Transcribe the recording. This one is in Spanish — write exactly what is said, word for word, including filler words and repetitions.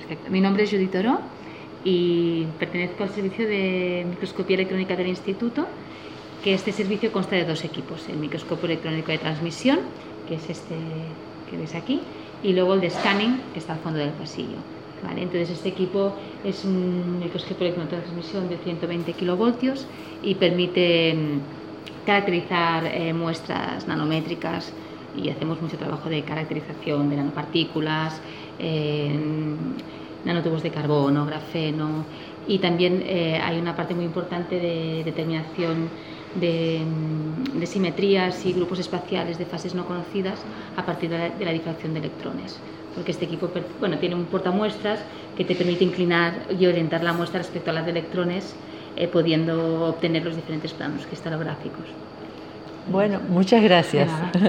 Perfecto. Mi nombre es Judith Oro y pertenezco al servicio de microscopía electrónica del Instituto, que este servicio consta de dos equipos: el microscopio electrónico de transmisión, que es este que ves aquí, y luego el de scanning, que está al fondo del pasillo. ¿Vale? Entonces este equipo es un microscopio electrónico de transmisión de ciento veinte kilovoltios y permite caracterizar eh, muestras nanométricas, y hacemos mucho trabajo de caracterización de nanopartículas, eh, nanotubos de carbono, grafeno, y también eh, hay una parte muy importante de determinación de, de simetrías y grupos espaciales de fases no conocidas a partir de la, de la difracción de electrones, porque este equipo, bueno, tiene un portamuestras que te permite inclinar y orientar la muestra respecto a las de electrones, eh, pudiendo obtener los diferentes planos cristalográficos. Bueno, muchas gracias.